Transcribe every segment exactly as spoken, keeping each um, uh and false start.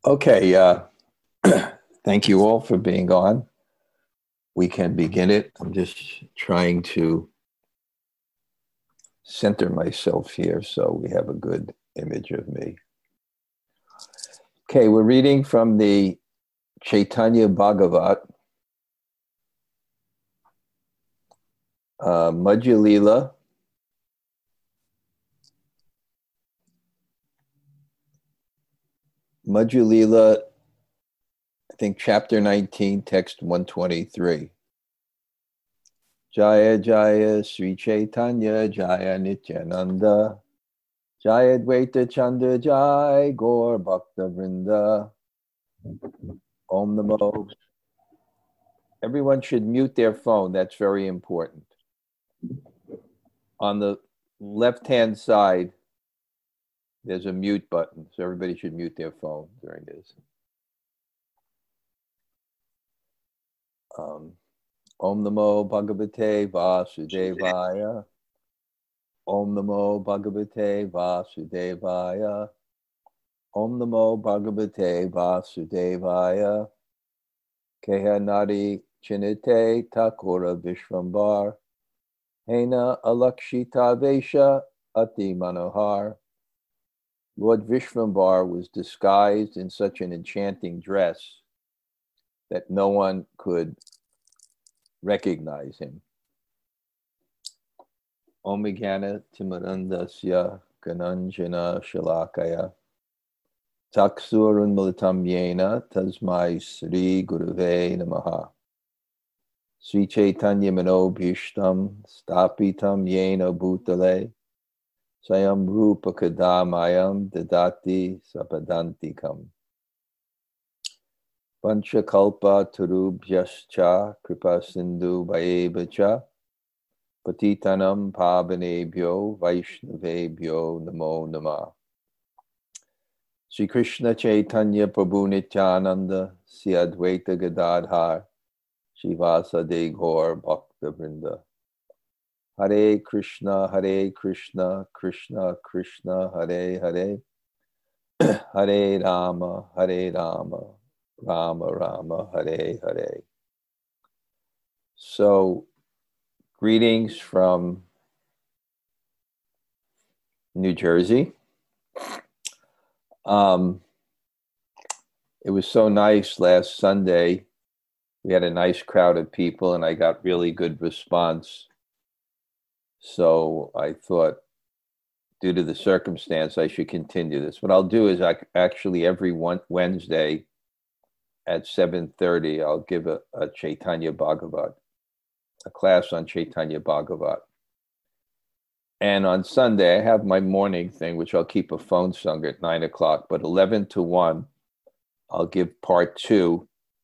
Okay, uh, thank you all for being on. We can begin it. I'm just trying to center myself here so we have a good image of me. Okay, we're reading from the Chaitanya Bhagavat, uh, Madhya Lila, Madhya Lila, I think chapter nineteen, text one twenty-three. Jaya Jaya Sri Chaitanya Jaya Nityananda Jaya Dvaita Chanda Jaya Gaur Bhakta Vrinda Om Namo. Everyone should mute their phone. That's very important. On the left-hand side, there's a mute button. So everybody should mute their phone during this. Um, Om Namo Bhagavate Vasudevaya. Om Namo Bhagavate Vasudevaya. Om Namo Bhagavate Vasudevaya. Keha Nadi Chinite Takura Vishvambar. Hena Alakshita Vesha Ati Manohar. Lord Vishvambar was disguised in such an enchanting dress that no one could recognize him. Omigana Timarandasya Gananjana Shalakaya Taksurun Militam Yena Tasmai Sri Guruve Namaha Sri Chaitanya Manobhishtam Stapitam Yena Bhutale Sayam Rupa Kadamayam Dadati Sapadantikam Panchakalpa Turubhyascha Kripa Sindhu Vaevacha Patitanam Pavanebhyo Vaishnavebhyo Namo Namah. Sri Krishna Chaitanya Prabhu Nityananda Sri Advaita Gadadhar Shivasade Gaur Bhakta Vrinda. Hare Krishna, Hare Krishna, Krishna Krishna, Hare Hare, Hare Rama, Hare Rama, Rama Rama, Hare Hare. So, greetings from New Jersey. Um, it was so nice last Sunday. We had a nice crowd of people and I got really good response. So I thought, due to the circumstance, I should continue this. What I'll do is I actually every one Wednesday at seven thirty, I'll give a, a Chaitanya Bhagavat, a class on Chaitanya Bhagavat. And on Sunday, I have my morning thing, which I'll keep a phone sung at nine o'clock, but eleven to one, I'll give part two.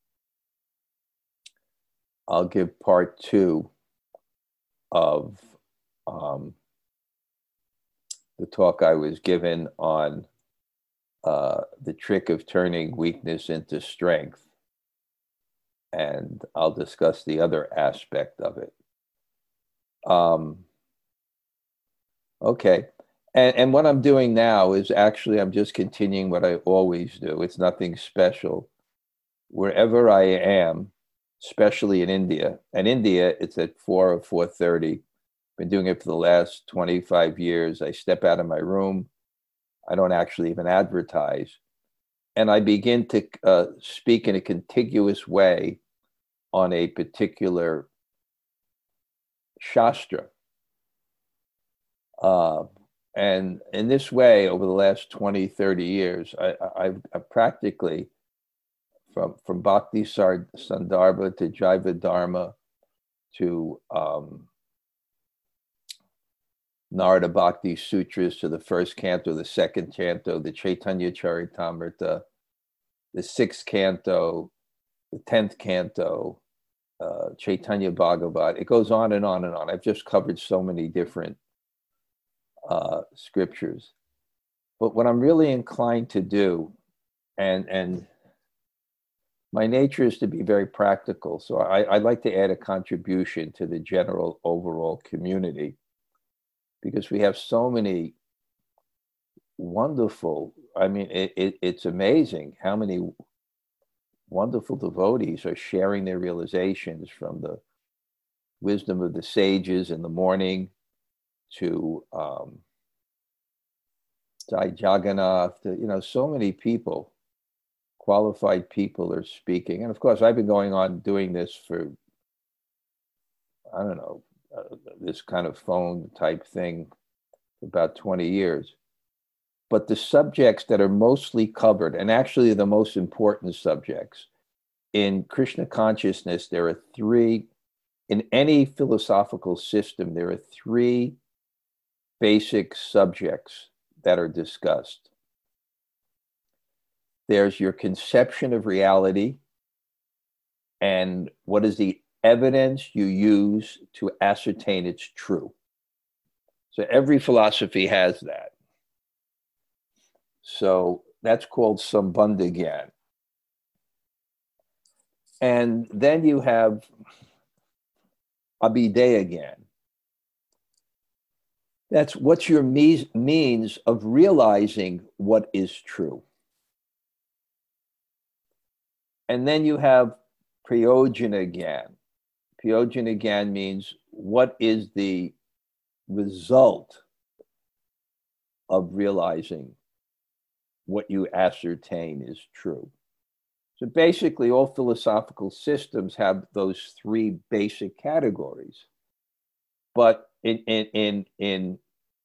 I'll give part two of um, the talk I was given on uh, the trick of turning weakness into strength. And I'll discuss the other aspect of it. Um, okay. And, and what I'm doing now is actually, I'm just continuing what I always do. It's nothing special. Wherever I am, especially in India, and India, it's at four or four thirty. Been doing it for the last twenty-five years. I step out of my room. I don't actually even advertise. And I begin to uh, speak in a contiguous way on a particular Shastra. Uh, and in this way, over the last twenty, thirty years, I, I've, I've practically, from, from Bhakti Sandarbha to Jaiva Dharma to um, Narada Bhakti Sutras, to the first canto, the second canto, the Chaitanya Charitamrita, the sixth canto, the tenth canto, uh, Chaitanya Bhagavat. It goes on and on and on. I've just covered so many different uh, scriptures. But what I'm really inclined to do, and, and my nature is to be very practical, so I, I'd like to add a contribution to the general overall community, because we have so many wonderful I mean, it, it, it's amazing how many wonderful devotees are sharing their realizations from the wisdom of the sages in the morning to um, Sai Jagannath, to, you know, so many people, qualified people are speaking. And of course, I've been going on doing this for, I don't know, uh, this kind of phone type thing for about twenty years. But the subjects that are mostly covered, and actually the most important subjects in Krishna consciousness, there are three, in any philosophical system, there are three basic subjects that are discussed. There's your conception of reality and what is the evidence you use to ascertain it's true. So every philosophy has that. So that's called Sambandha Gyan. And then you have Abhideya Gyan. That's what's your me- means of realizing what is true. And then you have Prayojana Gyan. Prayojana Gyan means what is the result of realizing what you ascertain is true. So basically, all philosophical systems have those three basic categories. But in, in, in, in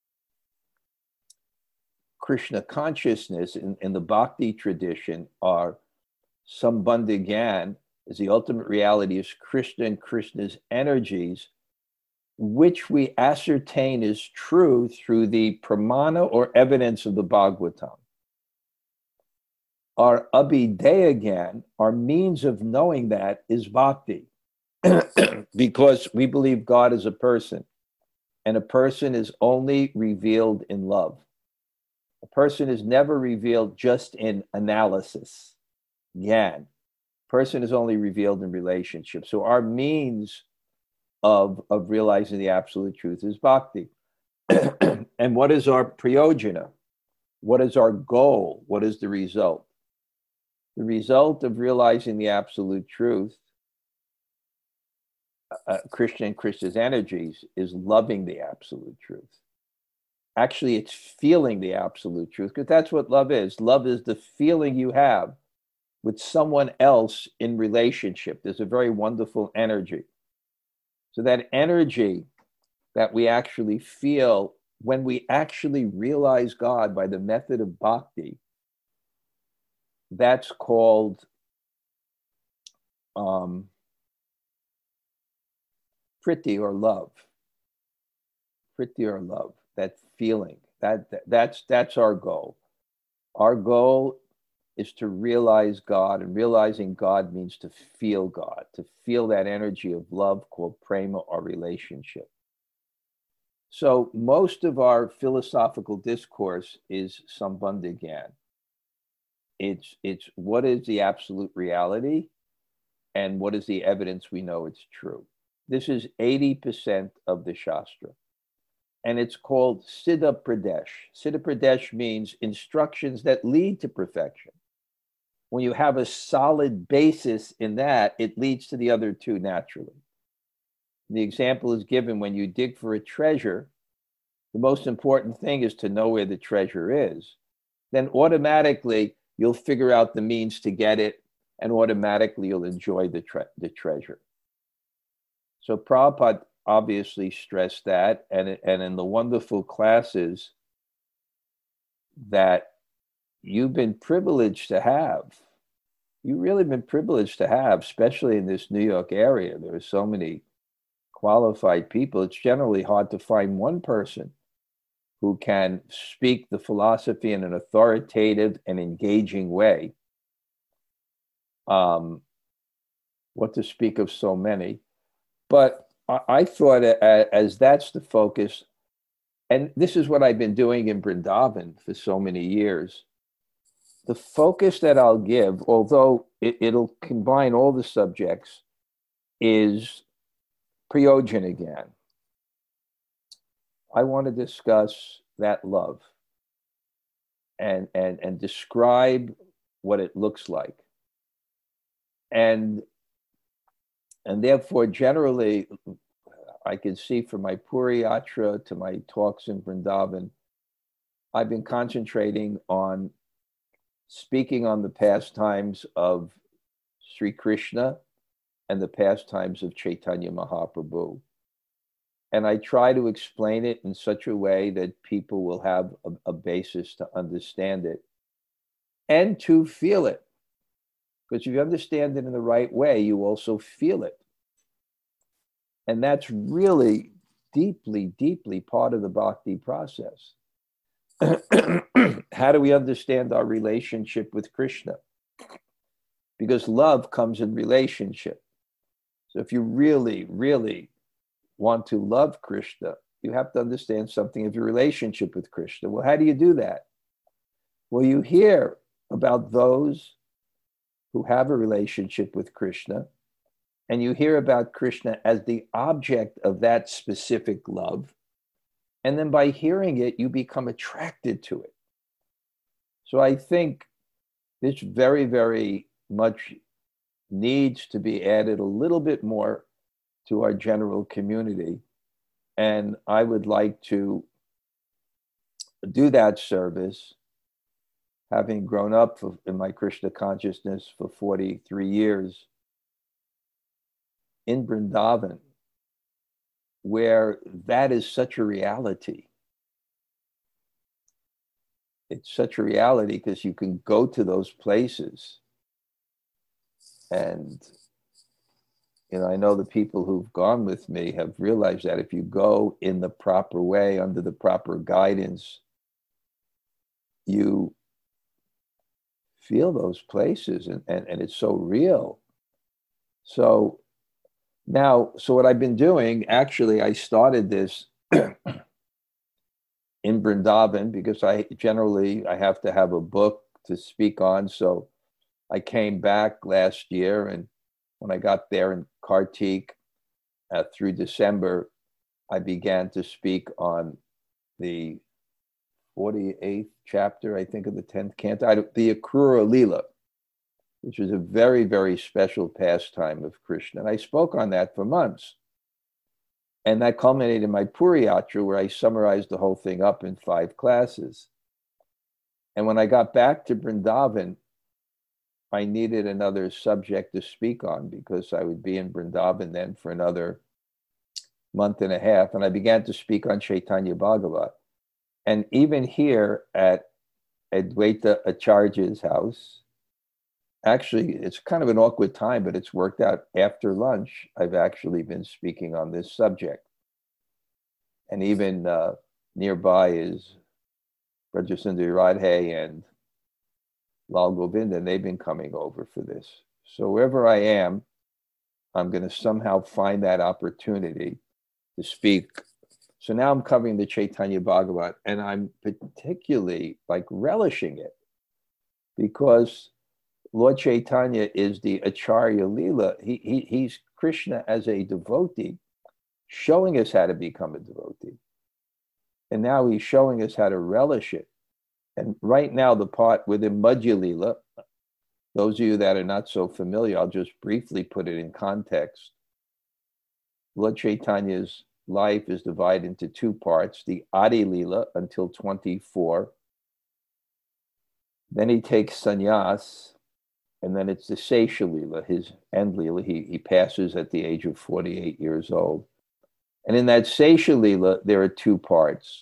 Krishna consciousness, in, in the Bhakti tradition, are Sambandha Gyan, is the ultimate reality is Krishna and Krishna's energies, which we ascertain is true through the pramana or evidence of the Bhagavatam. Our Abhideya Gyan, our means of knowing that, is bhakti. Because we believe God is a person, and a person is only revealed in love. A person is never revealed just in analysis. Gyan. Person is only revealed in relationship. So our means of, of realizing the absolute truth is bhakti. And what is our prayojana? What is our goal? What is the result? The result of realizing the absolute truth, uh, Krishna and Krishna's energies, is loving the absolute truth. Actually, it's feeling the absolute truth, because that's what love is. Love is the feeling you have with someone else in relationship. There's a very wonderful energy. So that energy that we actually feel when we actually realize God by the method of bhakti, that's called um, priti, or love. Priti, or love, that feeling. That, that that's that's our goal. Our goal is to realize God, and realizing God means to feel God, to feel that energy of love called prema, or relationship. So most of our philosophical discourse is Sambandha Gyan. It's, it's what is the absolute reality and what is the evidence we know it's true. This is eighty percent of the Shastra. And it's called Siddha Pradesh. Siddha Pradesh means instructions that lead to perfection. When you have a solid basis in that, it leads to the other two naturally. The example is given when you dig for a treasure. The most important thing is to know where the treasure is. Then automatically you'll figure out the means to get it, and automatically you'll enjoy the, tre- the treasure. So Prabhupada obviously stressed that, and, and in the wonderful classes that you've been privileged to have. You've really been privileged to have, especially in this New York area. There are so many qualified people. It's generally hard to find one person who can speak the philosophy in an authoritative and engaging way. Um, what to speak of so many. But I, I thought uh, as that's the focus, and this is what I've been doing in Vrindavan for so many years, the focus that I'll give, although it, it'll combine all the subjects, is Prayojana Gyan. I want to discuss that love. and, and, and describe what it looks like. And, and therefore, generally, I can see from my Puri Yatra to my talks in Vrindavan, I've been concentrating on speaking on the pastimes of Sri Krishna and the pastimes of Chaitanya Mahaprabhu. And I try to explain it in such a way that people will have a, a basis to understand it and to feel it. Because if you understand it in the right way, you also feel it. And that's really deeply, deeply part of the bhakti process. How do we understand our relationship with Krishna? Because love comes in relationship. So if you really, really want to love Krishna, you have to understand something of your relationship with Krishna. Well, how do you do that? Well, you hear about those who have a relationship with Krishna, and you hear about Krishna as the object of that specific love. And then by hearing it, you become attracted to it. So I think this very, very much needs to be added a little bit more to our general community. And I would like to do that service, having grown up for, in my Krishna consciousness for forty-three years in Vrindavan, where that is such a reality. It's such a reality because you can go to those places. And, you know, I know the people who've gone with me have realized that if you go in the proper way, under the proper guidance, you feel those places, and, and, and it's so real. So now, so what I've been doing, actually, I started this in Vrindavan because I generally, I have to have a book to speak on. So I came back last year, and when I got there in Kartik uh, through December, I began to speak on the forty-eighth chapter, I think, of the tenth canto, the Akrura Leela, which was a very, very special pastime of Krishna. And I spoke on that for months. And that culminated in my Puri Yatra, where I summarized the whole thing up in five classes. And when I got back to Vrindavan, I needed another subject to speak on because I would be in Vrindavan then for another month and a half. And I began to speak on Chaitanya Bhagavat. And even here at Advaita Acharya's house, actually, it's kind of an awkward time, but it's worked out. After lunch, I've actually been speaking on this subject. And even uh, nearby is Rajasundari Radhe and Lal Govinda, and they've been coming over for this. So wherever I am, I'm going to somehow find that opportunity to speak. So now I'm covering the Chaitanya Bhagavat, and I'm particularly like relishing it because Lord Chaitanya is the Acharya Leela. He, he, he's Krishna as a devotee, showing us how to become a devotee. And now he's showing us how to relish it. And right now, the part within Madhya Leela, those of you that are not so familiar, I'll just briefly put it in context. Lord Chaitanya's life is divided into two parts, the Adi Leela until twenty-four. Then he takes sannyas, and then it's the Sesha Leela, his end Leela. He, he passes at the age of forty-eight years old. And in that Sesha Leela, there are two parts.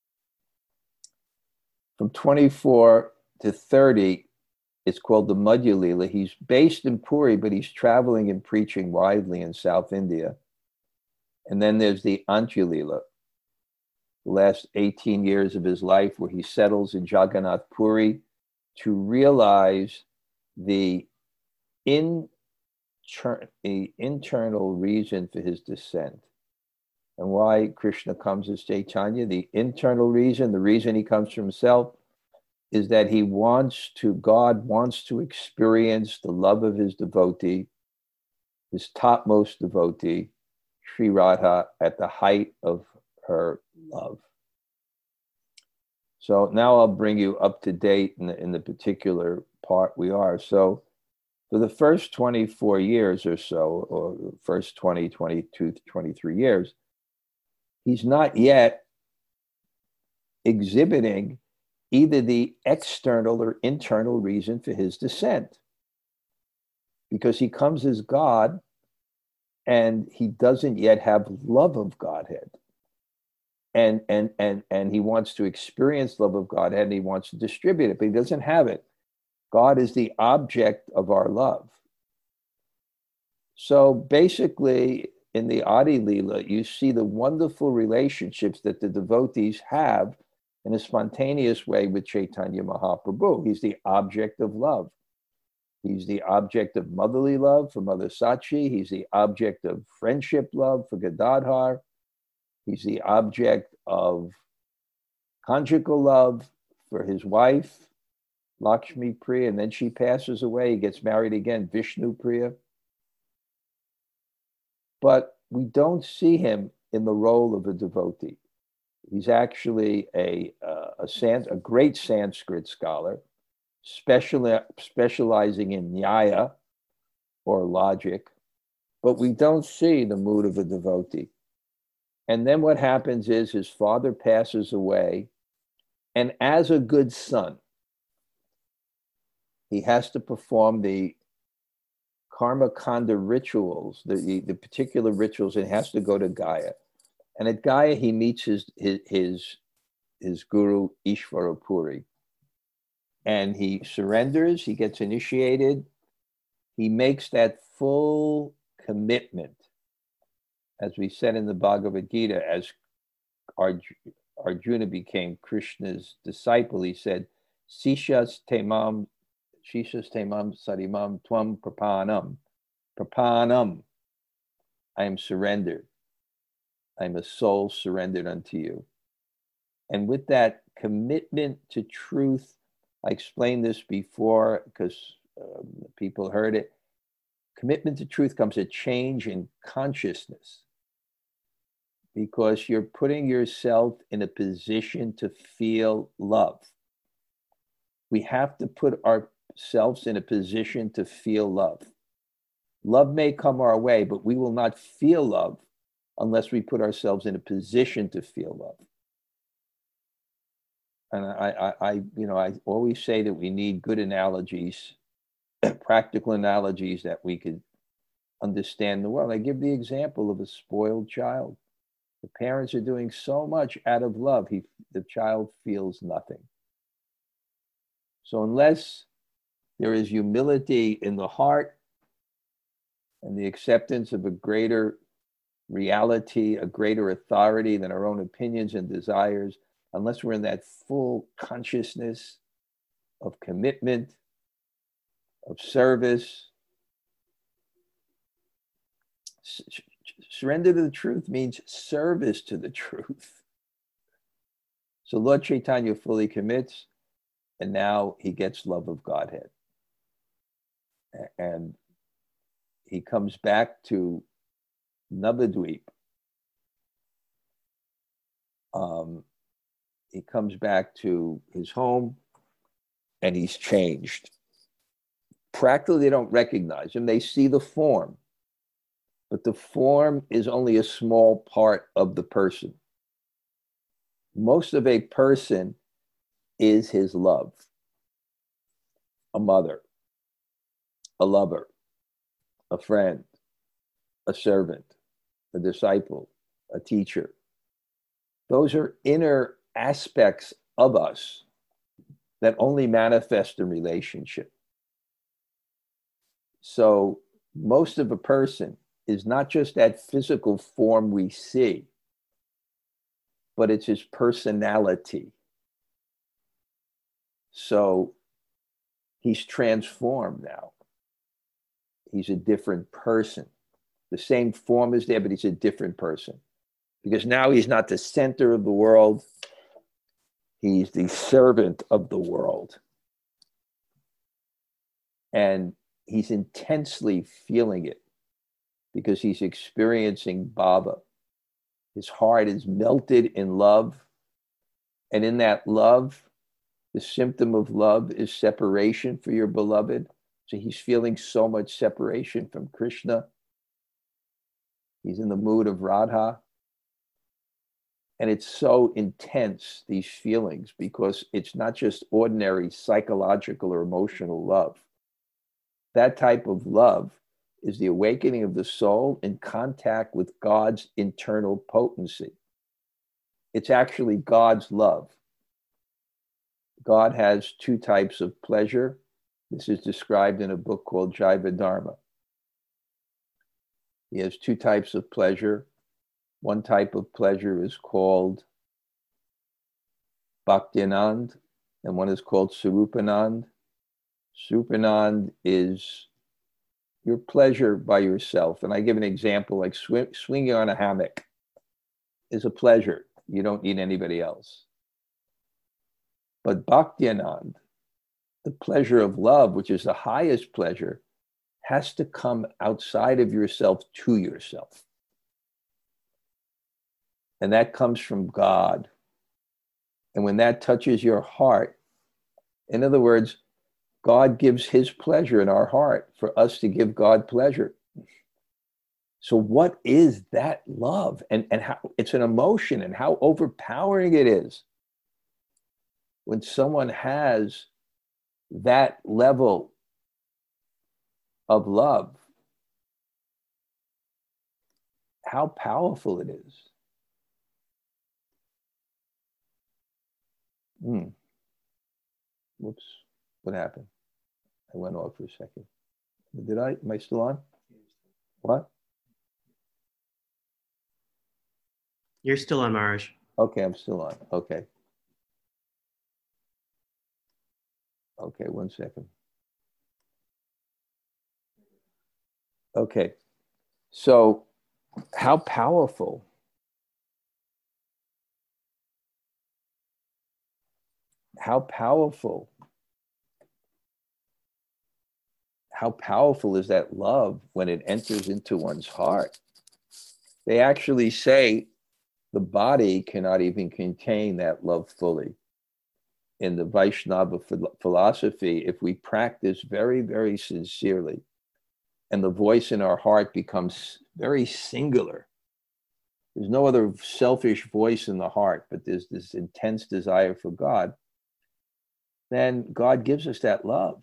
From twenty-four to thirty, it's called the Madhya Leela. He's based in Puri, but he's traveling and preaching widely in South India. And then there's the Antya Leela, the last eighteen years of his life, where he settles in Jagannath Puri to realize the, in, the internal reason for his descent. And why Krishna comes as Chaitanya, the internal reason, the reason he comes from himself, is that he wants to, God wants to experience the love of his devotee, his topmost devotee, Sri Radha, at the height of her love. So now I'll bring you up to date in the, in the particular part we are. So for the first twenty-four years or so, or first twenty, twenty-two, twenty-three years, he's not yet exhibiting either the external or internal reason for his descent, because he comes as God and he doesn't yet have love of Godhead. And, and, and, and he wants to experience love of Godhead and he wants to distribute it, but he doesn't have it. God is the object of our love. So basically, in the Adi Leela, you see the wonderful relationships that the devotees have in a spontaneous way with Chaitanya Mahaprabhu. He's the object of love. He's the object of motherly love for Mother Sachi. He's the object of friendship love for Gadadhar. He's the object of conjugal love for his wife, Lakshmi Priya, and then she passes away. He gets married again, Vishnu Priya. But we don't see him in the role of a devotee. He's actually a, uh, a, Sans- a great Sanskrit scholar, special, specializing in Nyaya, or logic, but we don't see the mood of a devotee. And then what happens is his father passes away, and as a good son, he has to perform the karma kanda rituals, the, the, the particular rituals, and has to go to Gaya. And at Gaya, he meets his, his, his, his guru, Ishvara Puri. And he surrenders, he gets initiated, he makes that full commitment, as we said in the Bhagavad Gita, as Arjuna became Krishna's disciple, he said, Sishas temam, Shishas temam sarimam tvam prapanam. Prapanam, I am surrendered. I am a soul surrendered unto you. And with that commitment to truth, I explained this before because um, people heard it. Commitment to truth comes a change in consciousness, because you're putting yourself in a position to feel love. We have to put ourselves in a position to feel love. Love may come our way, but we will not feel love unless we put ourselves in a position to feel love. And I, I, I you know, I always say that we need good analogies, practical analogies that we could understand the world. I give the example of a spoiled child. The parents are doing so much out of love, he, the child feels nothing. So unless there is humility in the heart and the acceptance of a greater reality, a greater authority than our own opinions and desires, unless we're in that full consciousness of commitment, of service, surrender to the truth means service to the truth. So Lord Chaitanya fully commits, and now he gets love of Godhead. And he comes back to Navadvip. Um, he comes back to his home, and he's changed. Practically, they don't recognize him. They see the form, but the form is only a small part of the person. Most of a person is his love. A mother, a lover, a friend, a servant, a disciple, a teacher. Those are inner aspects of us that only manifest in relationship. So most of a person is not just that physical form we see, but it's his personality. So he's transformed now. He's a different person. The same form is there, but he's a different person. Because now he's not the center of the world. He's the servant of the world. And he's intensely feeling it because he's experiencing Baba. His heart is melted in love. And in that love, the symptom of love is separation for your beloved. So he's feeling so much separation from Krishna. He's in the mood of Radha. And it's so intense, these feelings, because it's not just ordinary psychological or emotional love. That type of love is the awakening of the soul in contact with God's internal potency. It's actually God's love. God has two types of pleasure. This is described in a book called Jaiva Dharma. He has two types of pleasure. One type of pleasure is called Bhakti-anand, and one is called Sarupanand. Sarupanand is your pleasure by yourself. And I give an example, like swing, swinging on a hammock is a pleasure. You don't need anybody else. But Bhakti-anand, the pleasure of love, which is the highest pleasure, has to come outside of yourself to yourself. And that comes from God. And when that touches your heart, in other words, God gives his pleasure in our heart for us to give God pleasure. So what is that love? And, and how it's an emotion, and how overpowering it is when someone has that level of love. How powerful it is. Hmm. Whoops. What happened? I went off for a second. Did I? Am I still on? What? You're still on, Maharaj. Okay, I'm still on. Okay. Okay, one second. Okay. So, how powerful how powerful how powerful is that love when it enters into one's heart? They actually say the body cannot even contain that love fully. In the Vaishnava philosophy, if we practice very, very sincerely, and the voice in our heart becomes very singular, there's no other selfish voice in the heart, but there's this intense desire for God, then God gives us that love.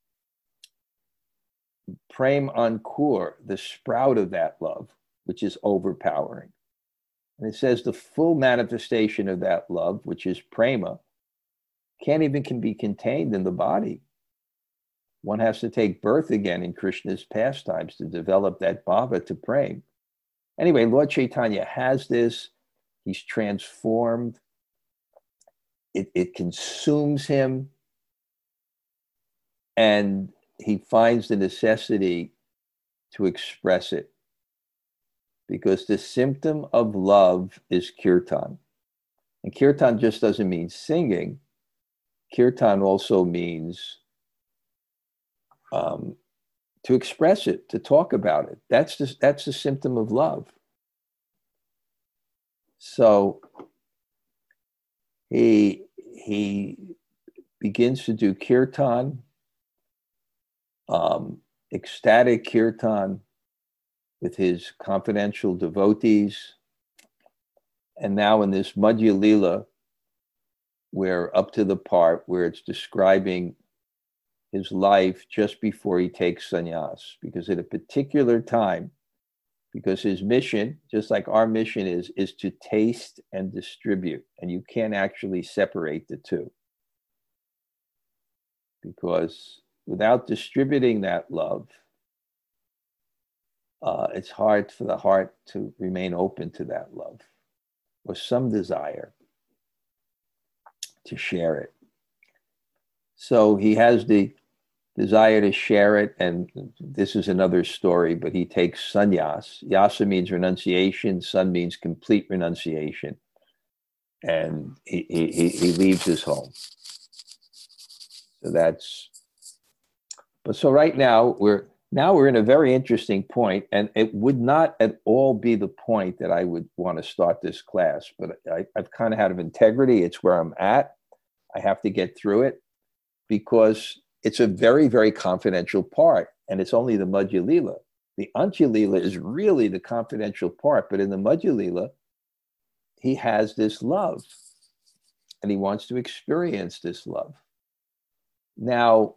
Prem Ankur, the sprout of that love, which is overpowering. And it says the full manifestation of that love, which is prema, can't even can be contained in the body. One has to take birth again in Krishna's pastimes to develop that bhava to prem. Anyway, Lord Chaitanya has this. He's transformed. It, it consumes him. And he finds the necessity to express it. Because the symptom of love is kirtan. And kirtan just doesn't mean singing. Kirtan also means um, to express it, to talk about it. That's the, that's the symptom of love. So he, he begins to do kirtan, um, ecstatic kirtan with his confidential devotees. And now in this Madhya Lila, we're up to the part where it's describing his life just before he takes sannyas. Because at a particular time, because his mission, just like our mission is, is to taste and distribute. And you can't actually separate the two. Because without distributing that love, uh, it's hard for the heart to remain open to that love, or some desire to share it. So he has the desire to share it, and this is another story, but he takes sannyas. Yasa means renunciation, san means complete renunciation. And he, he, he leaves his home. So that's, but so right now we're, Now we're in a very interesting point, and it would not at all be the point that I would want to start this class, but I, I've kind of had of integrity. It's where I'm at. I have to get through it because it's a very, very confidential part, and it's only the Madhya Lila. The Antya Lila is really the confidential part, but in the Madhya Lila, he has this love, and he wants to experience this love. Now,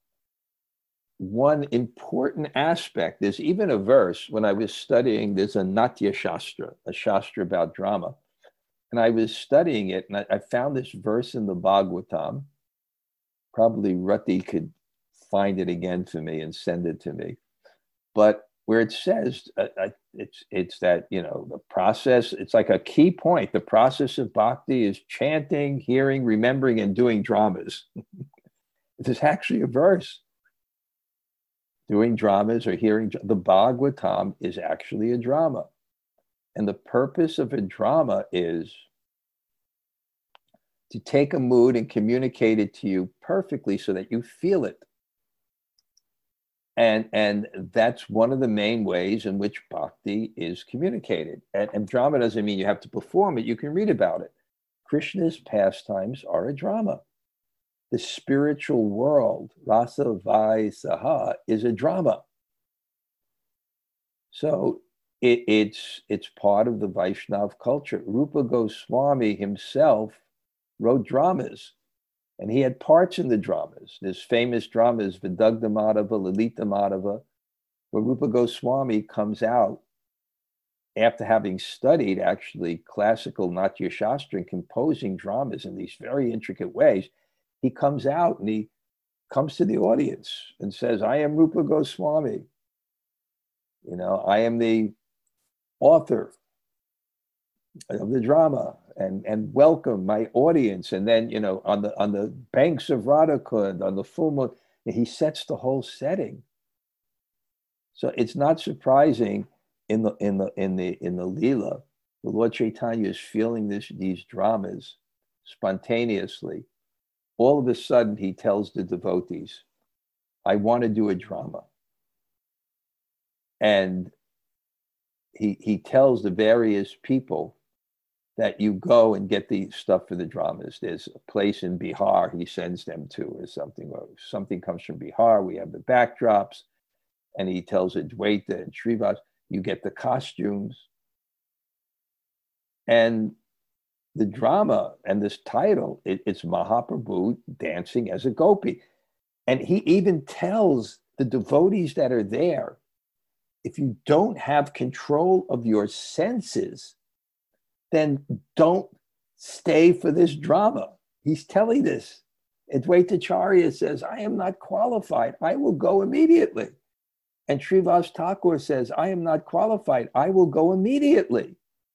one important aspect, there's even a verse when I was studying, there's a Natya Shastra, a Shastra about drama. And I was studying it, and I, I found this verse in the Bhagavatam. Probably Rati could find it again for me and send it to me. But where it says, uh, I, it's, it's that, you know, the process, it's like a key point. The process of bhakti is chanting, hearing, remembering, and doing dramas. There's actually a verse. Doing dramas or hearing, the Bhagavatam is actually a drama. And the purpose of a drama is to take a mood and communicate it to you perfectly so that you feel it. And, and that's one of the main ways in which bhakti is communicated. And, and drama doesn't mean you have to perform it. You can read about it. Krishna's pastimes are a drama. The spiritual world, Rasa Vai Saha, is a drama. So it, it's, it's part of the Vaishnav culture. Rupa Goswami himself wrote dramas, and he had parts in the dramas. There's famous dramas, Vidagdha Madhava, Lalita Madhava, where Rupa Goswami comes out after having studied actually classical Natya Shastra and composing dramas in these very intricate ways. He comes out and he comes to the audience and says, I am Rupa Goswami. You know, I am the author of the drama, and, and welcome my audience. And then, you know, on the on the banks of Radhakund, on the full moon, he sets the whole setting. So it's not surprising in the in the in the in the Leela, the Lord Chaitanya is feeling this these dramas spontaneously. All of a sudden, he tells the devotees, I want to do a drama. And he, he tells the various people that you go and get the stuff for the dramas. There's a place in Bihar he sends them to, or something, or something comes from Bihar. We have the backdrops. And he tells Adwaita and Srivas, you get the costumes. And the drama and this title, it, it's Mahaprabhu dancing as a gopi. And he even tells the devotees that are there, if you don't have control of your senses, then don't stay for this drama. He's telling this. Advaitacharya says, I am not qualified. I will go immediately. And Srivas Thakur says, I am not qualified. I will go immediately.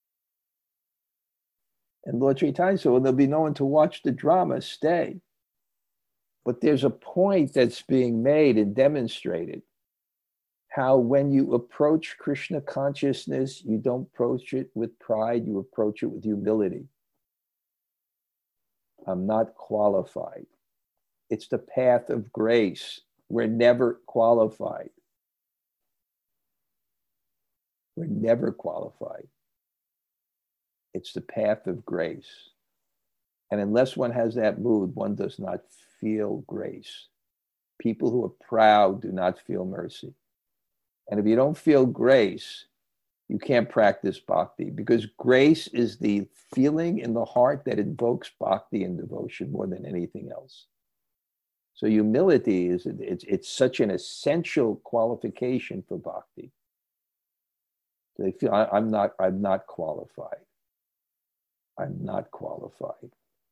And Lord Chaitanya said, well, there'll be no one to watch the drama, stay. But there's a point that's being made and demonstrated. How when you approach Krishna consciousness, you don't approach it with pride, you approach it with humility. I'm not qualified. It's the path of grace. We're never qualified. We're never qualified. It's the path of grace. And unless one has that mood, one does not feel grace. People who are proud do not feel mercy. And if you don't feel grace, you can't practice bhakti, because grace is the feeling in the heart that invokes bhakti and devotion more than anything else. So humility is it's, it's such an essential qualification for bhakti. They feel I, I'm not I'm not qualified. I'm not qualified.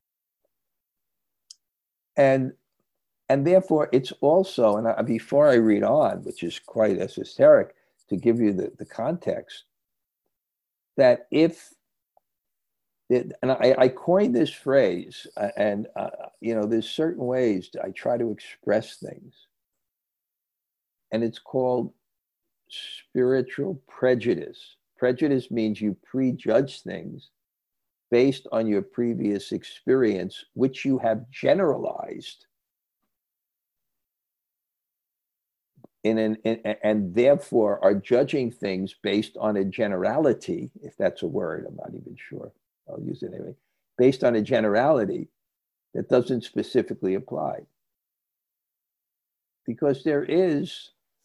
And and therefore it's also, and I, before I read on, which is quite esoteric, to give you the, the context, that if, it, and I, I coined this phrase, uh, and uh, you know, there's certain ways I try to express things, and it's called spiritual prejudice. Prejudice means you prejudge things based on your previous experience, which you have generalized in an in, and therefore are judging things based on a generality, if that's a word, I'm not even sure. I'll use it anyway. Based on a generality that doesn't specifically apply. Because there is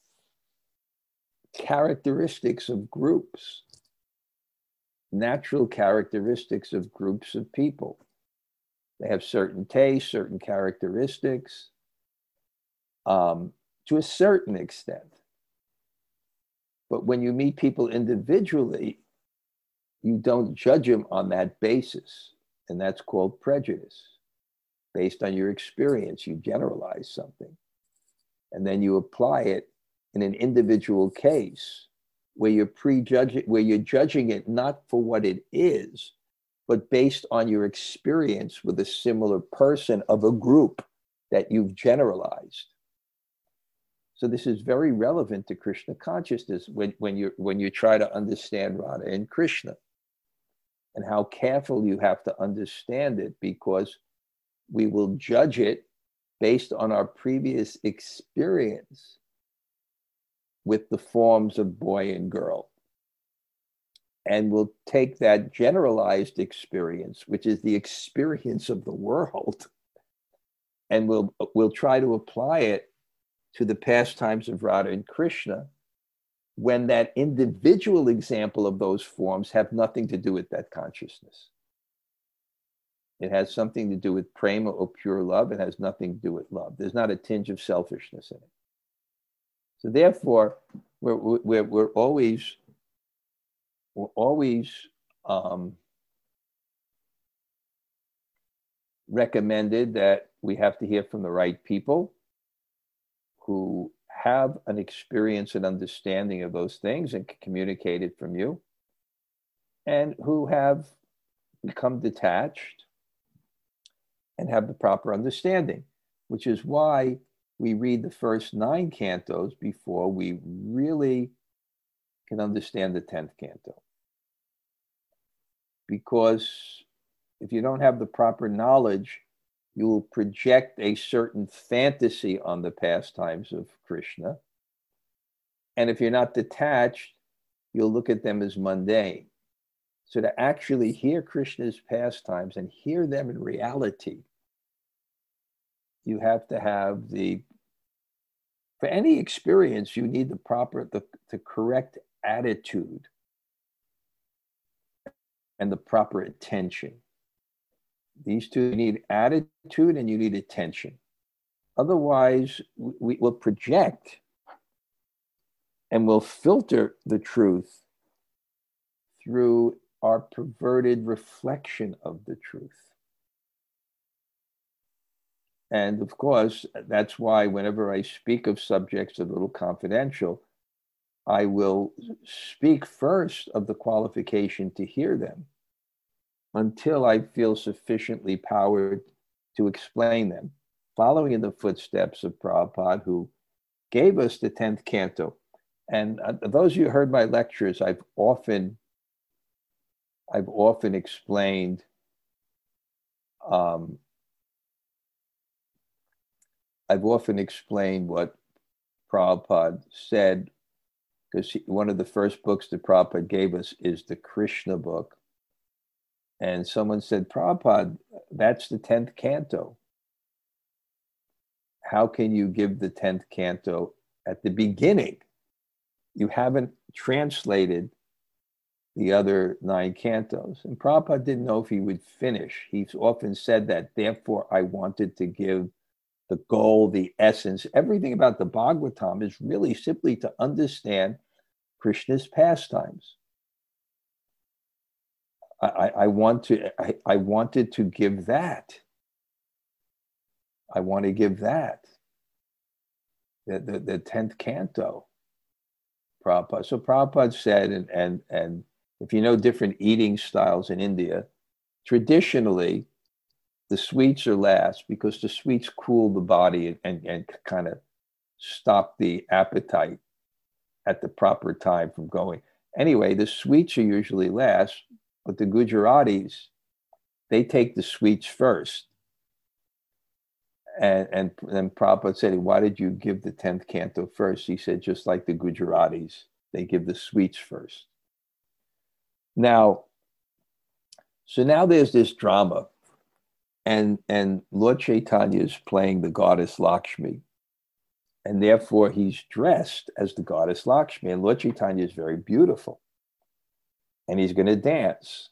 characteristics of groups, natural characteristics of groups of people. They have certain tastes, certain characteristics, um, to a certain extent. But when you meet people individually, you don't judge them on that basis. And that's called prejudice. Based on your experience, you generalize something. And then you apply it in an individual case where you're prejudging, where you're judging it not for what it is, but based on your experience with a similar person of a group that you've generalized. So this is very relevant to Krishna consciousness when, when, you when you try to understand Radha and Krishna, and how careful you have to understand it, because we will judge it based on our previous experience with the forms of boy and girl. And we'll take that generalized experience, which is the experience of the world, and we'll, we'll try to apply it to the pastimes of Radha and Krishna, when that individual example of those forms have nothing to do with that consciousness. It has something to do with prema or pure love. It has nothing to do with love. There's not a tinge of selfishness in it. So therefore, we're, we're, we're always, we're always um, recommended that we have to hear from the right people who have an experience and understanding of those things and can communicate it from you, and who have become detached and have the proper understanding, which is why we read the first nine cantos before we really can understand the tenth canto. Because if you don't have the proper knowledge, you will project a certain fantasy on the pastimes of Krishna. And if you're not detached, you'll look at them as mundane. So to actually hear Krishna's pastimes and hear them in reality, you have to have the, for any experience, you need the proper, the, the correct attitude and the proper attention. These two, you need attitude and you need attention. Otherwise, we will project and will filter the truth through our perverted reflection of the truth. And of course, that's why whenever I speak of subjects a little confidential, I will speak first of the qualification to hear them until I feel sufficiently powered to explain them, following in the footsteps of Prabhupada, who gave us the tenth canto. And uh, those of you who heard my lectures, I've often, I've often explained um, I've often explained what Prabhupada said, because one of the first books that Prabhupada gave us is the Krishna book. And someone said, Prabhupada, that's the tenth canto. How can you give the tenth canto at the beginning? You haven't translated the other nine cantos. And Prabhupada didn't know if he would finish. He's often said that, therefore I wanted to give the goal, the essence, everything about the Bhagavatam is really simply to understand Krishna's pastimes. I, I want to, I, I wanted to give that. I want to give that. The, the, the tenth canto. Prabhupada. So Prabhupada said, and, and, and if you know different eating styles in India, traditionally, the sweets are last because the sweets cool the body and, and, and kind of stop the appetite at the proper time from going. Anyway, the sweets are usually last, but the Gujaratis, they take the sweets first. And, and then Prabhupada said, why did you give the tenth canto first? He said, just like the Gujaratis, they give the sweets first. Now, so now there's this drama, and, and Lord Chaitanya is playing the goddess Lakshmi, and therefore he's dressed as the goddess Lakshmi, and Lord Chaitanya is very beautiful, and he's going to dance.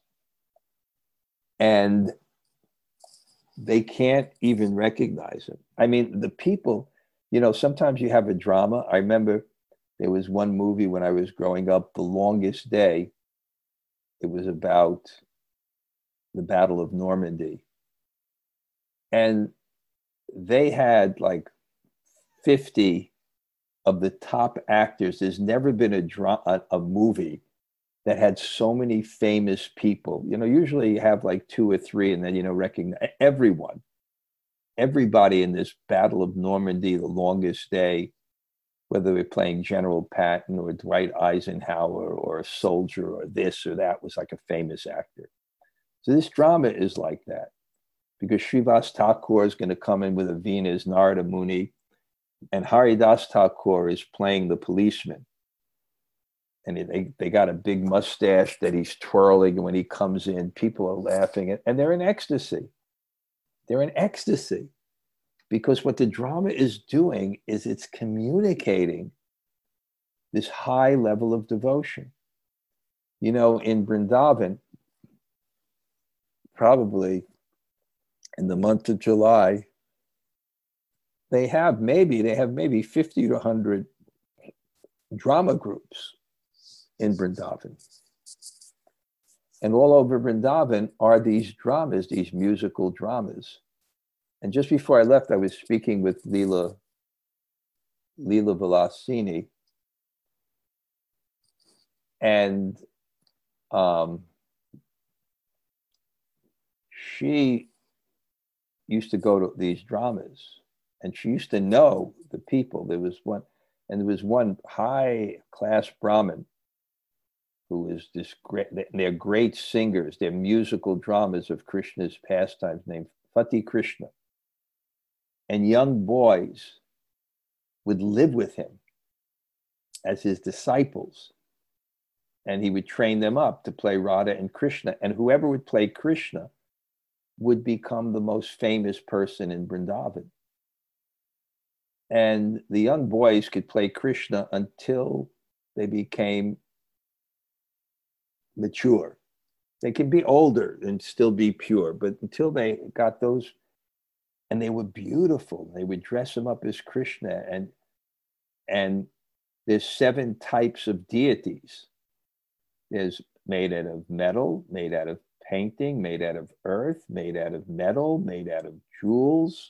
And they can't even recognize him. I mean, the people, you know, sometimes you have a drama. I remember there was one movie when I was growing up, The Longest Day. It was about the Battle of Normandy. And they had like fifty of the top actors. There's never been a, dra- a, a movie that had so many famous people. You know, usually you have like two or three, and then, you know, recognize everyone, everybody in this Battle of Normandy, The Longest Day, whether they're playing General Patton or Dwight Eisenhower or a soldier or this or that, was like a famous actor. So this drama is like that, because Srivas Thakur is going to come in with a Veena as Narada Muni, and Haridas Thakur is playing the policeman. And they, they got a big mustache that he's twirling, and when he comes in, people are laughing, and they're in ecstasy. They're in ecstasy, because what the drama is doing is it's communicating this high level of devotion. You know, in Vrindavan, probably in the month of July, they have maybe, they have maybe fifty to one hundred drama groups in Vrindavan. And all over Vrindavan are these dramas, these musical dramas. And just before I left, I was speaking with Leela, Leela Vilasini. And um, she used to go to these dramas, and she used to know the people. There was one, and there was one high-class Brahmin who was this great, they're great singers, they're musical dramas of Krishna's pastimes, named Fati Krishna. And young boys would live with him as his disciples, and he would train them up to play Radha and Krishna. And whoever would play Krishna would become the most famous person in Vrindavan. And the young boys could play Krishna until they became mature. They could be older and still be pure, but until they got those, and they were beautiful. They would dress them up as Krishna, and and there's seven types of deities. There's made out of metal, made out of painting, made out of earth, made out of metal, made out of jewels,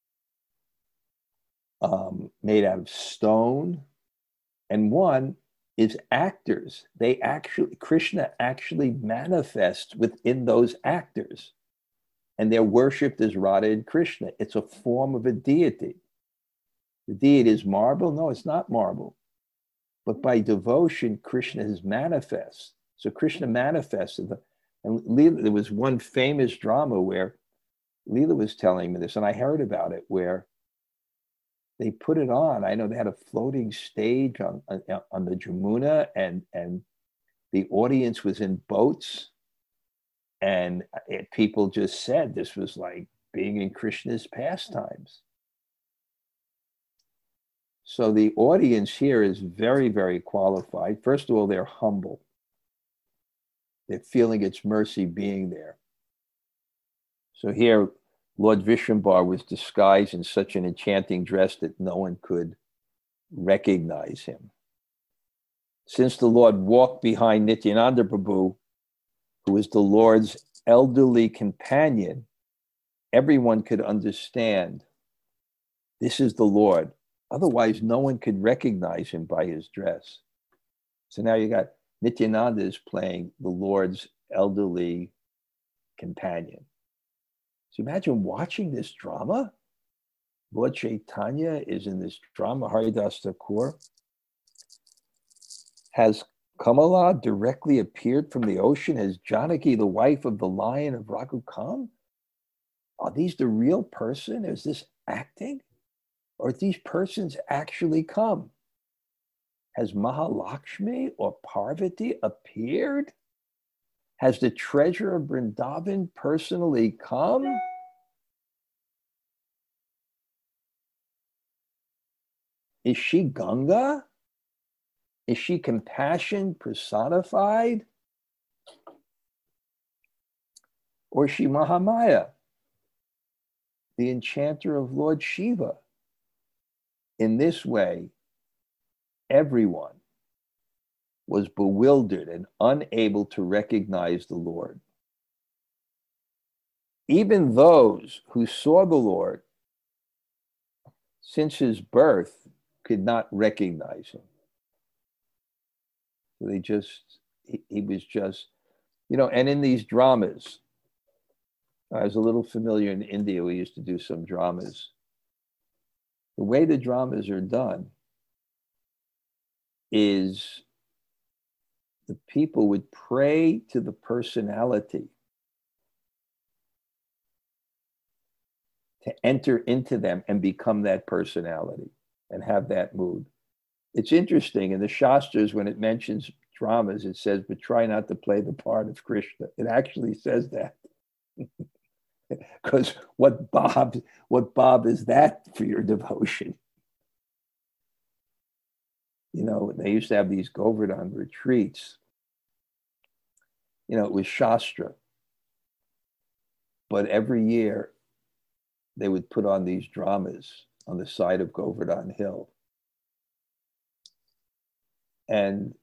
um, made out of stone, and one is actors. They actually, Krishna actually manifests within those actors, and they're worshipped as Radha and Krishna. It's a form of a deity. The deity is marble? No, it's not marble. But by devotion, Krishna is manifest. So Krishna manifested. And Leela, there was one famous drama where Leela was telling me this, and I heard about it, where they put it on. I know they had a floating stage on, on, on the Jamuna, and, and the audience was in boats. And it, people just said this was like being in Krishna's pastimes. So the audience here is very, very qualified. First of all, they're humble. They're feeling its mercy being there. So here, Lord Vishwambar was disguised in such an enchanting dress that no one could recognize him. Since the Lord walked behind Nityananda Prabhu, who was the Lord's elderly companion, everyone could understand this is the Lord. Otherwise, no one could recognize him by his dress. So now you got Nityananda is playing the Lord's elderly companion. So imagine watching this drama. Lord Chaitanya is in this drama. Haridas Thakur. Has Kamala directly appeared from the ocean? Has Janaki, the wife of the lion of Raghukum? Are these the real person? Is this acting? Or these persons actually come? Has Mahalakshmi or Parvati appeared? Has the treasure of Vrindavan personally come? Is she Ganga? Is she compassion personified? Or is she Mahamaya, the enchanter of Lord Shiva? In this way, everyone was bewildered and unable to recognize the Lord. Even those who saw the Lord since his birth could not recognize him. So they just, he, he was just, you know, and in these dramas, I was a little familiar in India, we used to do some dramas. The way the dramas are done is the people would pray to the personality to enter into them and become that personality and have that mood. It's interesting in the Shastras, when it mentions dramas, it says, but try not to play the part of Krishna. It actually says that. Because what Bob, what Bob is that for your devotion? You know, they used to have these Govardhan retreats. You know, it was Shastra. But every year, they would put on these dramas on the side of Govardhan Hill. And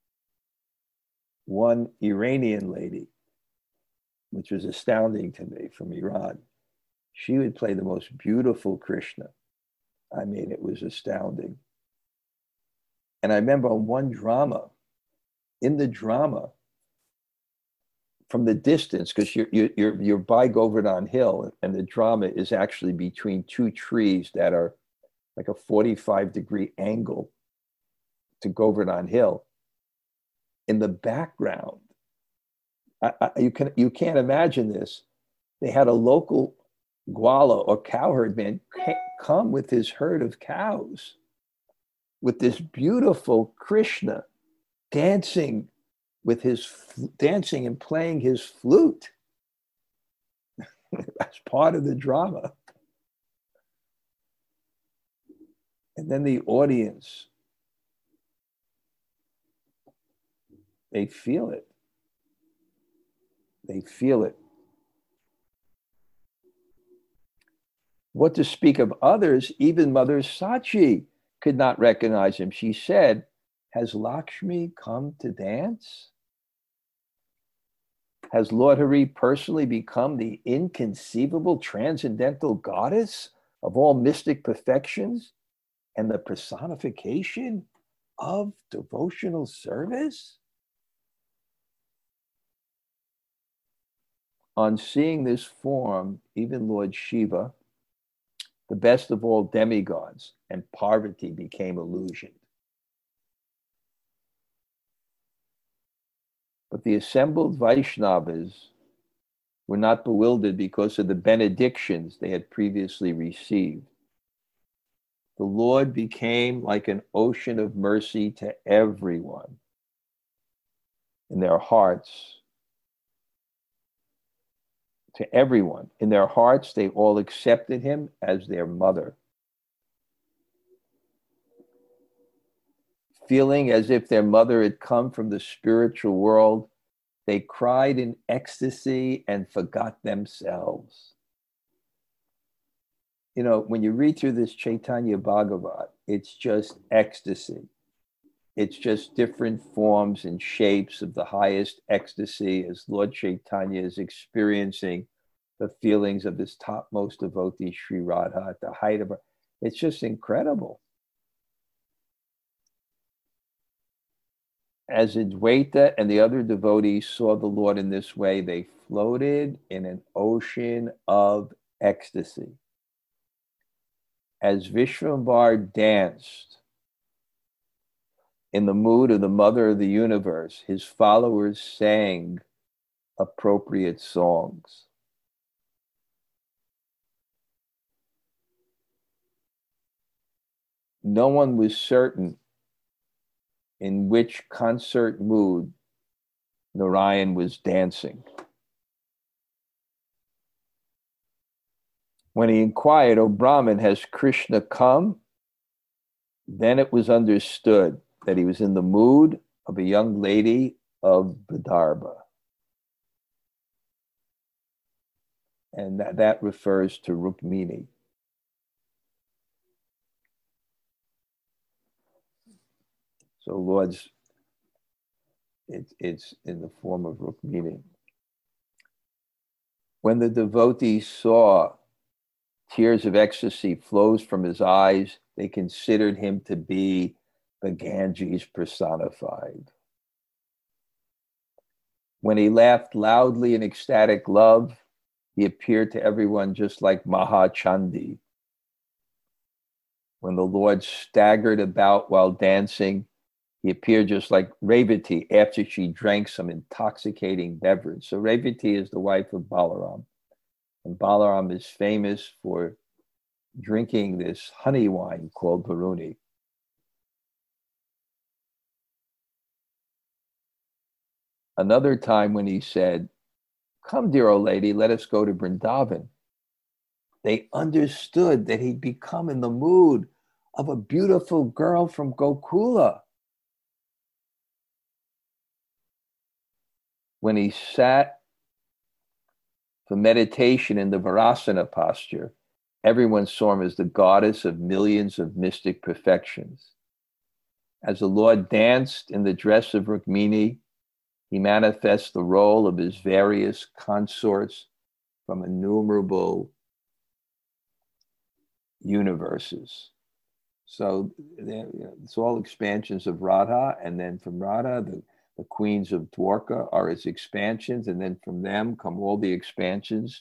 one Iranian lady, which was astounding to me, from Iran, she would play the most beautiful Krishna. I mean, it was astounding. And I remember on one drama, in the drama, from the distance, because you're, you're, you're by Govardhan Hill, and the drama is actually between two trees that are like a forty-five degree angle to Govardhan Hill. In the background, I, I, you, can, you can't imagine this. They had a local Gwala or cowherd man come with his herd of cows with this beautiful Krishna dancing with his dancing and playing his flute as part of the drama. And then the audience, they feel it. They feel it. What to speak of others, even Mother Sachi could not recognize him. She said, has Lakshmi come to dance? Has Lord Hari personally become the inconceivable transcendental goddess of all mystic perfections and the personification of devotional service? On seeing this form, even Lord Shiva, the best of all demigods, and Parvati became illusioned. But the assembled Vaishnavas were not bewildered because of the benedictions they had previously received. The Lord became like an ocean of mercy to everyone. In their hearts, to everyone, in their hearts, they all accepted him as their mother. Feeling as if their mother had come from the spiritual world, they cried in ecstasy and forgot themselves. You know, when you read through this Chaitanya Bhagavat, it's just ecstasy. It's just different forms and shapes of the highest ecstasy as Lord Chaitanya is experiencing the feelings of his topmost devotee, Sri Radha, at the height of her. It's just incredible. As Advaita and the other devotees saw the Lord in this way, they floated in an ocean of ecstasy. As Vishvambar danced in the mood of the mother of the universe, his followers sang appropriate songs. no one was certain in which concert mood Narayan was dancing. When he inquired, "O Brahmin, has Krishna come?" then it was understood that he was in the mood of a young lady of Vidarbha. And that, that refers to Rukmini. So Lord's, it, it's in the form of Rukmini. When the devotee saw tears of ecstasy flows from his eyes, they considered him to be the Ganges personified. When he laughed loudly in ecstatic love, he appeared to everyone just like Mahachandi. When the Lord staggered about while dancing, he appeared just like Revati after she drank some intoxicating beverage. So Revati is the wife of Balaram. And Balaram is famous for drinking this honey wine called Varuni. Another time when he said, "Come, dear old lady, let us go to Vrindavan," they understood that he'd become in the mood of a beautiful girl from Gokula. When he sat for meditation in the Varasana posture, everyone saw him as the goddess of millions of mystic perfections. As the Lord danced in the dress of Rukmini, he manifests the role of his various consorts from innumerable universes. So it's all expansions of Radha, and then from Radha, the, the queens of Dwarka are its expansions, and then from them come all the expansions.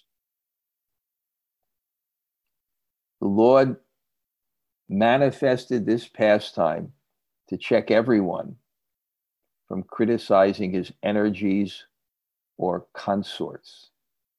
The Lord manifested this pastime to check everyone from criticizing his energies or consorts.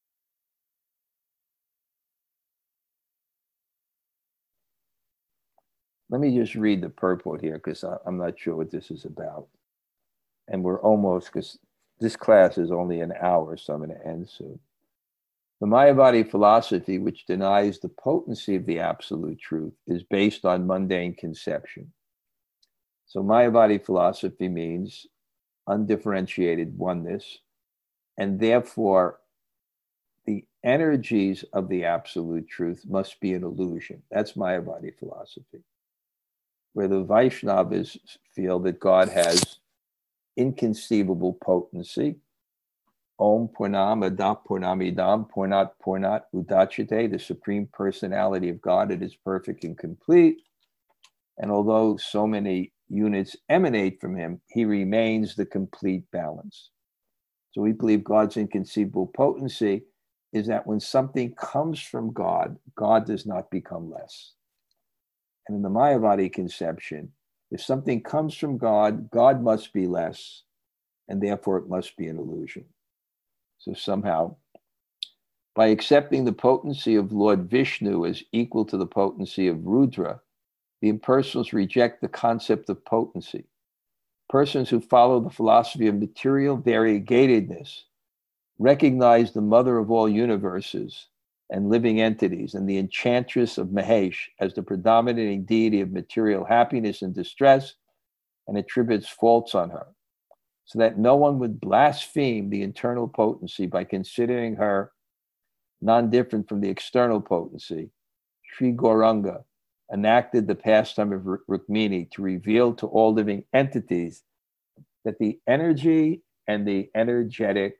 Let me just read the purport here because I'm not sure what this is about. And we're almost, because this class is only an hour, so I'm going to end soon. The Mayavadi philosophy, which denies the potency of the absolute truth, is based on mundane conception. So Mayavadi philosophy means undifferentiated oneness, and therefore the energies of the absolute truth must be an illusion. That's Mayavadi philosophy, where the Vaishnavas feel that God has inconceivable potency. Om Purnam Adap Purnamidam Purnat Purnat Udachite, the Supreme Personality of God, it is perfect and complete. And although so many units emanate from him, he remains the complete balance. So we believe God's inconceivable potency is that when something comes from God, God does not become less. And in the Mayavadi conception, if something comes from God, God must be less, and therefore it must be an illusion. So somehow, by accepting the potency of Lord Vishnu as equal to the potency of Rudra, the impersonals reject the concept of potency. Persons who follow the philosophy of material variegatedness recognize the mother of all universes and living entities and the enchantress of Mahesh as the predominating deity of material happiness and distress, and attributes faults on her, so that no one would blaspheme the internal potency by considering her non-different from the external potency. Sri Gauranga enacted the pastime of Rukmini to reveal to all living entities that the energy and the energetic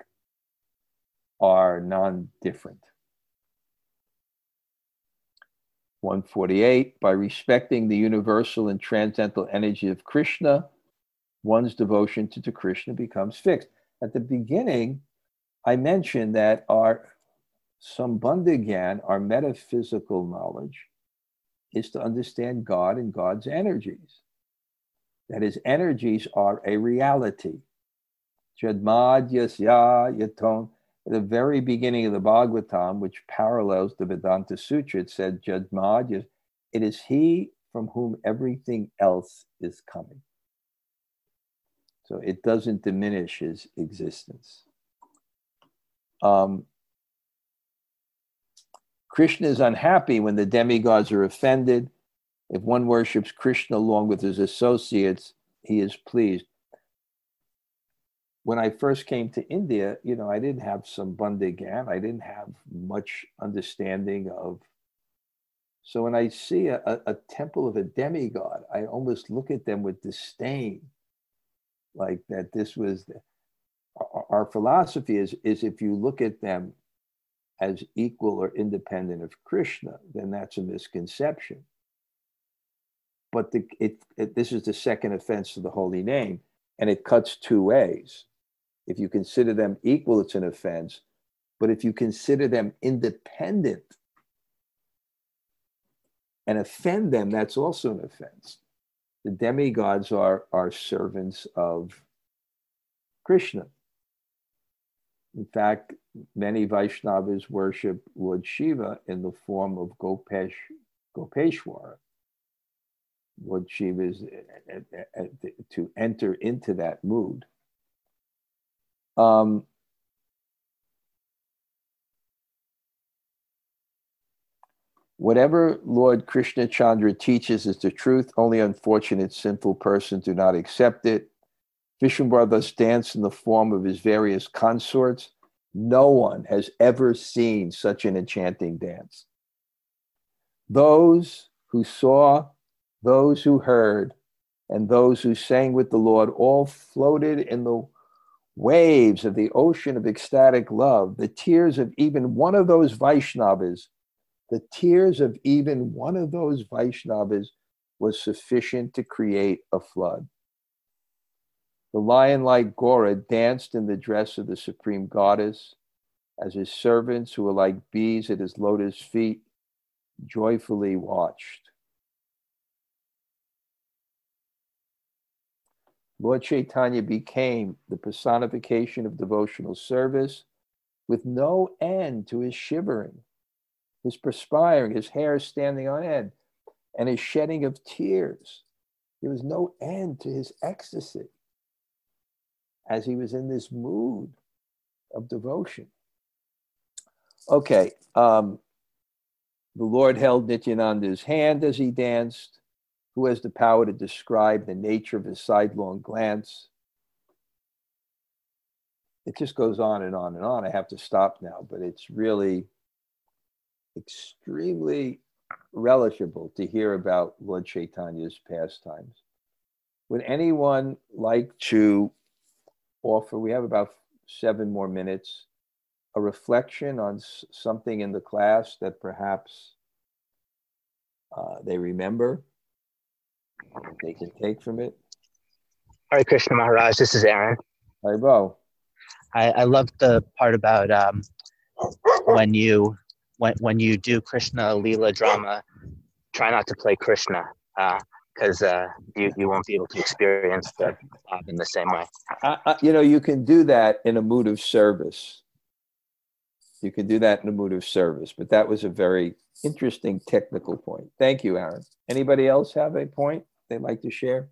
are non-different. one forty-eight, by respecting the universal and transcendental energy of Krishna, one's devotion to, to Krishna becomes fixed. At the beginning, I mentioned that our Sambandha Gyan, our metaphysical knowledge, is to understand God and God's energies. That his energies are a reality. Jadmad Yasya Yaton. At the very beginning of the Bhagavatam, which parallels the Vedanta Sutra, it said, Jadmad, it is he from whom everything else is coming. So it doesn't diminish his existence. Um, Krishna is unhappy when the demigods are offended. If one worships Krishna along with his associates, he is pleased. When I first came to India, you know, I didn't have Sambandha Gyan. I didn't have much understanding of. So when I see a, a, a temple of a demigod, I almost look at them with disdain, like that this was, the, our, our philosophy is, is if you look at them as equal or independent of Krishna, then that's a misconception. But the, it, it, this is the second offense to the holy name, and it cuts two ways. If you consider them equal, it's an offense. But if you consider them independent and offend them, that's also an offense. The demigods are, are servants of Krishna. In fact, many Vaishnavas worship Lord Shiva in the form of Gopesh, Gopeshwara. Lord Shiva is uh, uh, uh, to enter into that mood. Um, whatever Lord Krishna Chandra teaches is the truth. Only unfortunate, sinful persons do not accept it. Vishnubar thus danced in the form of his various consorts. No one has ever seen such an enchanting dance. Those who saw, those who heard, and those who sang with the Lord all floated in the waves of the ocean of ecstatic love. The tears of even one of those Vaishnavas, the tears of even one of those Vaishnavas was sufficient to create a flood. The lion-like Gora danced in the dress of the supreme goddess, as his servants, who were like bees at his lotus feet, joyfully watched. Lord Chaitanya became the personification of devotional service with no end to his shivering, his perspiring, his hair standing on end, and his shedding of tears. There was no end to his ecstasy as he was in this mood of devotion. Okay, um, the Lord held Nityananda's hand as he danced. Who has the power to describe the nature of his sidelong glance? It just goes on and on and on. I have to stop now, but it's really extremely relishable to hear about Lord Chaitanya's pastimes. Would anyone like to offer, we have about seven more minutes, a reflection on something in the class that perhaps uh, they remember? They can take from it. Hare Krishna Maharaj, this is Aaron. Haribo. I, I love the part about um, when you when when you do Krishna Leela drama, try not to play Krishna, because uh, uh, you you won't be able to experience the uh, in the same way. I, I, you know, you can do that in a mood of service. You can do that in a mood of service, but that was a very interesting technical point. Thank you, Aaron. Anybody else have a point they'd like to share?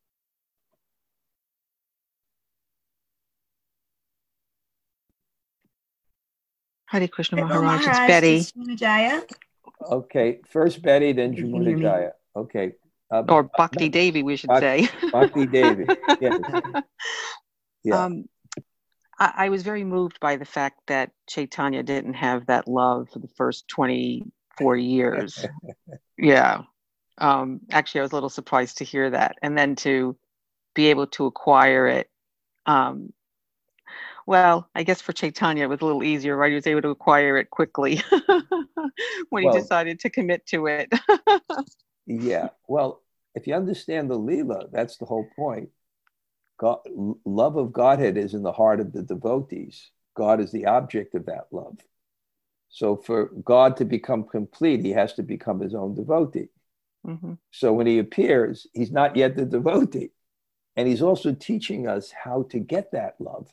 Hare Krishna Maharaj, it's Betty. Jamunajaya. Okay, first Betty, then Jamunajaya. Okay. Uh, or Bhakti Devi, we should Bhakti, say. Bhakti Devi, yes. Yeah. Um, I, I was very moved by the fact that Chaitanya didn't have that love for the first twenty-four years. Yeah. Um, actually, I was a little surprised to hear that. And then to be able to acquire it. Um, well, I guess for Chaitanya, it was a little easier, right? He was able to acquire it quickly when Well, he decided to commit to it. Yeah. Well, if you understand the Leela, that's the whole point. God, love of Godhead is in the heart of the devotees. God is the object of that love. So for God to become complete, he has to become his own devotee. Mm-hmm. So when he appears, he's not yet the devotee. And he's also teaching us how to get that love.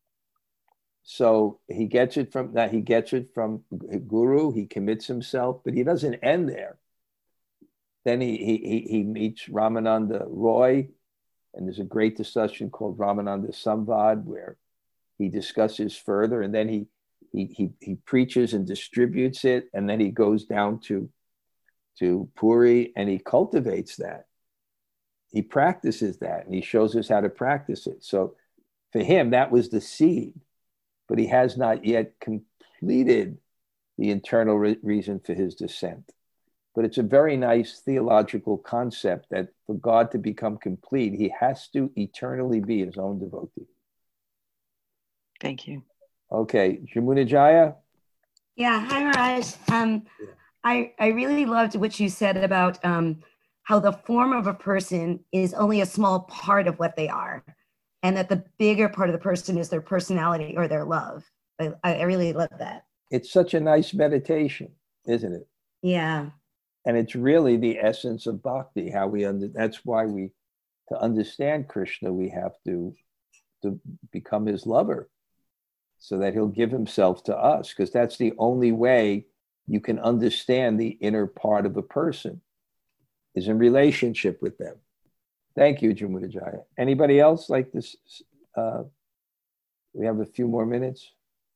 So he gets it from that. He gets it from Guru. He commits himself, but he doesn't end there. then he, he, he, he meets Ramananda Roy, and there's a great discussion called Ramananda Samvad where he discusses further, and then he, he, he, he preaches and distributes it, and then he goes down to, to Puri and he cultivates that. He practices that, and he shows us how to practice it. So for him, that was the seed, but he has not yet completed the internal re- reason for his descent. But it's a very nice theological concept that for God to become complete, he has to eternally be his own devotee. Thank you. Okay, Jamuna Jaya? Yeah, hi, Raj. Um, yeah. I, I really loved what you said about um, how the form of a person is only a small part of what they are, and that the bigger part of the person is their personality or their love. I, I really love that. It's such a nice meditation, isn't it? Yeah. And it's really the essence of bhakti, how we under, that's why we, to understand Krishna, we have to, to become his lover so that he'll give himself to us, because that's the only way you can understand the inner part of a person is in relationship with them. Thank you, Jamuna Jaya. Anybody else like this? Uh, we have a few more minutes.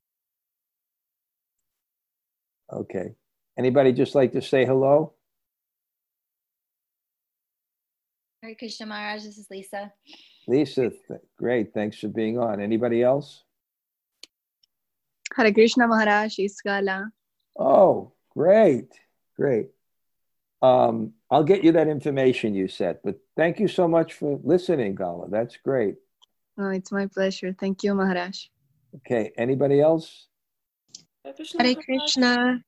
Okay. Anybody just like to say hello? Hare Krishna Maharaj, this is Lisa. Lisa, th- great. Thanks for being on. Anybody else? Hare Krishna Maharaj, Iskala. Oh, great. Great. Um, I'll get you that information you said, but thank you so much for listening, Gala. That's great. Oh, it's my pleasure. Thank you, Maharaj. Okay. Anybody else? Hare Krishna.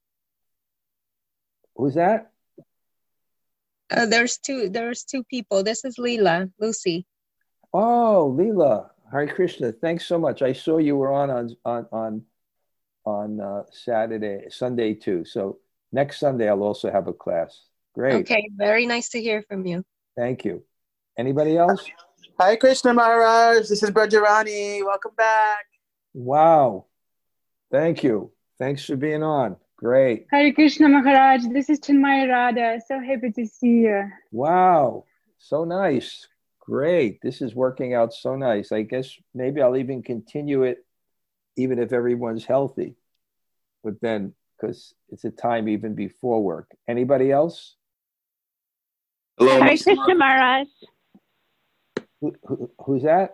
Who's that? Uh, there's two. There's two people. This is Leela, Lucy. Oh, Leela. Hare Krishna. Thanks so much. I saw you were on on on on, on uh, Saturday, Sunday too. So next Sunday I'll also have a class. Great. Okay. Very nice to hear from you. Thank you. Anybody else? Hi, Krishna Maharaj. This is Brajarani. Welcome back. Wow. Thank you. Thanks for being on. Great. Hare Krishna Maharaj. This is Chinmay Radha. So happy to see you. Wow. So nice. Great. This is working out so nice. I guess maybe I'll even continue it even if everyone's healthy. But then, because it's a time even before work. Anybody else? Hello. Hare Krishna Maharaj. Who, who, who's that?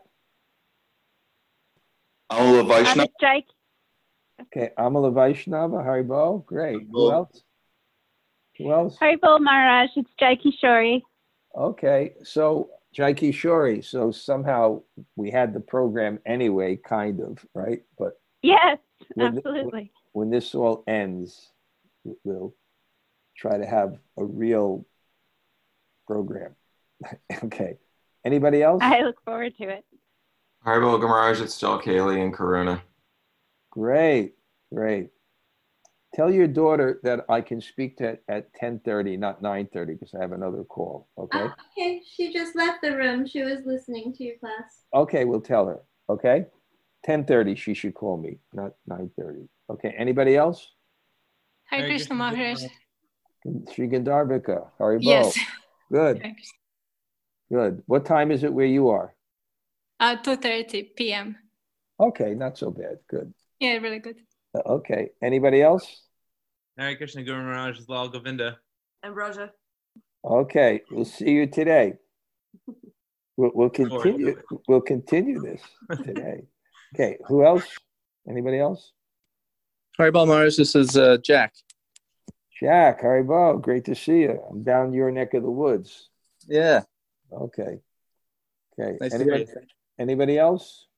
Amala Vaishnava. Okay, Amala Vaishnava, Haribo, great. Who else? Who else? Haribo Maharaj, it's Jai Kishori. Okay, so Jai Kishori, so somehow we had the program anyway, kind of, right? But yes, when, absolutely. When this all ends, we'll try to have a real program. Okay. Anybody else? I look forward to it. Haribo Gamaraj, it's Jal Kaylee and Karuna. Great, great. Tell your daughter that I can speak to at ten thirty, not nine thirty, because I have another call, okay? Uh, okay, she just left the room. She was listening to your class. Okay, we'll tell her, okay? ten thirty, she should call me, not nine thirty. Okay, anybody else? Hare Krishna Maharaj. Sri Gandharvika, Haribo. Yes. Good. Good. What time is it where you are? Uh, two thirty p.m. Okay, not so bad. Good. Yeah, really good. Uh, okay. Anybody else? Hare Krishna Guru Maharaj, Lal Govinda. And Raja. Okay, we'll see you today. We'll, we'll continue. We'll continue this today. Okay. Who else? Anybody else? Haribo Maharaj, this is uh, Jack. Jack, Haribo, great to see you. I'm down your neck of the woods. Yeah. Okay. Okay. Nice anybody, to hear you. Anybody else?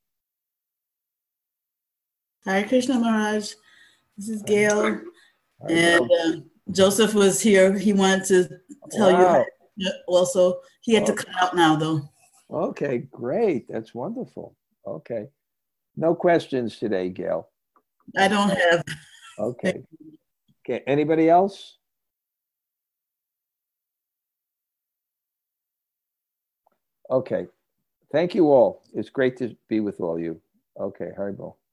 Hare Krishna Maharaj. This is Gail. And uh, Joseph was here. He wanted to tell wow. you also. He had okay. to cut out now, though. Okay, great. That's wonderful. Okay. No questions today, Gail. I don't have. Okay. Okay. Anybody else? Okay. Thank you all. It's great to be with all you. Okay, Haribo.